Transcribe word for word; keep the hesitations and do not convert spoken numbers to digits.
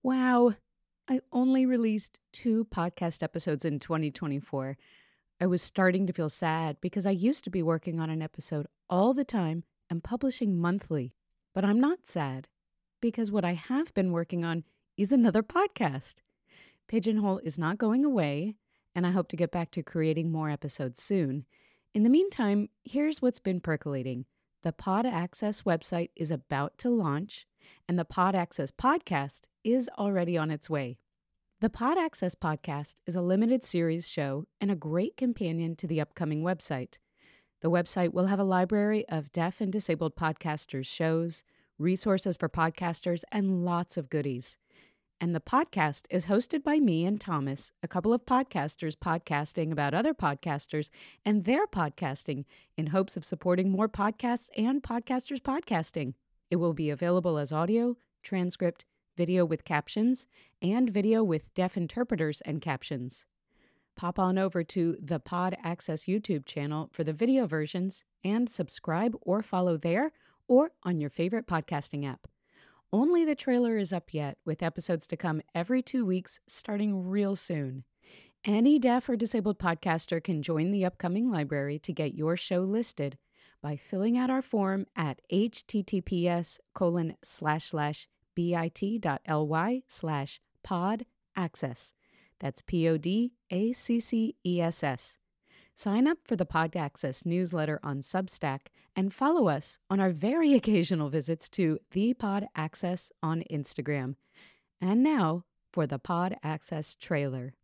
Wow, I only released two podcast episodes in twenty twenty-four. I was starting to feel sad because I used to be working on an episode all the time and publishing monthly. But I'm not sad because what I have been working on is another podcast. Pigeonhole is not going away, and I hope to get back to creating more episodes soon. In the meantime, here's what's been percolating. The Pod Access website is about to launch, and the Pod Access podcast is already on its way. The Pod Access podcast is a limited series show and a great companion to the upcoming website. The website will have a library of deaf and disabled podcasters' shows, resources for podcasters, and lots of goodies. And the podcast is hosted by me and Thomas, a couple of podcasters podcasting about other podcasters and their podcasting in hopes of supporting more podcasts and podcasters podcasting. It will be available as audio, transcript, video with captions, and video with deaf interpreters and captions. Pop on over to the Pod Access YouTube channel for the video versions and subscribe or follow there or on your favorite podcasting app. Only the trailer is up yet, with episodes to come every two weeks starting real soon. Any deaf or disabled podcaster can join the upcoming library to get your show listed by filling out our form at https colon slash slash bit.ly slash pod access. That's P O D A C C E S S. Sign up for the Pod Access newsletter on Substack and follow us on our very occasional visits to the Pod Access on Instagram. And now for the Pod Access trailer.